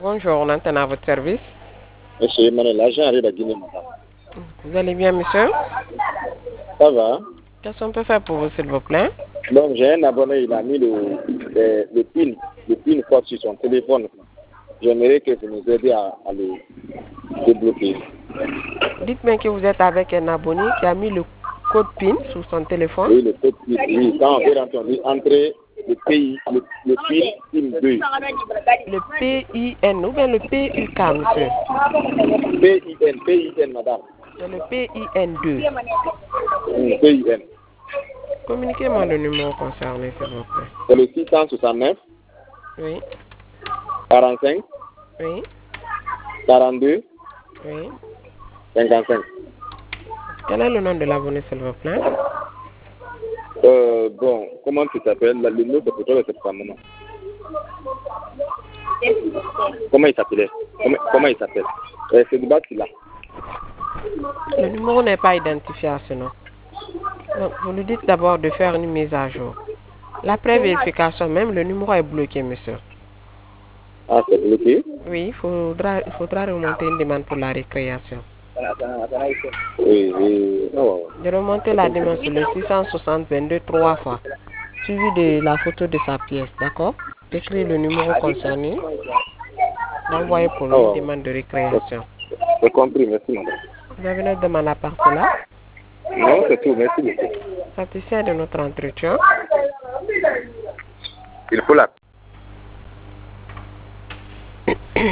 Bonjour, on entend à votre service. Monsieur, l'agent arrive à Guinée, madame. Vous allez bien, monsieur? Ça va? Qu'est-ce qu'on peut faire pour vous, s'il vous plaît? Donc, j'ai un abonné, il a mis le PIN code sur son téléphone. J'aimerais que vous nous aidiez à le débloquer. Dites-moi que vous êtes avec un abonné qui a mis le code PIN sur son téléphone. Oui, le code PIN. Oui, quand on est entendu entrer le pays, le PIN 2. Le PIN ou bien le PUK, monsieur? PIN, madame. C'est le PIN2. PIN. Communiquez-moi le numéro concerné, s'il vous plaît. C'est le 669 Oui, 45 oui, 42 oui. 55. Quel est le nom de l'abonné, s'il vous plaît? Bon, comment tu t'appelles? Le nom de photo de cette femme. Comment il s'appelait? Comment il s'appelle? C'est du bas là. Le numéro n'est pas identifié à ce nom. Donc, vous lui dites d'abord de faire une mise à jour. L'après vérification, même le numéro est bloqué, monsieur. Ah, c'est bloqué? Oui, il faudra remonter une demande pour la récréation. Oui, oui. Oh. De remonter la demande sur le 660 22 3 fois, suivi de la photo de sa pièce, d'accord? D'écrire le numéro concerné, d'envoyer pour lui une demande de récréation. J'ai compris, merci madame. Vous avez une demande à part cela? Non, c'est tout, merci beaucoup. Satisfait de notre entretien? Il faut la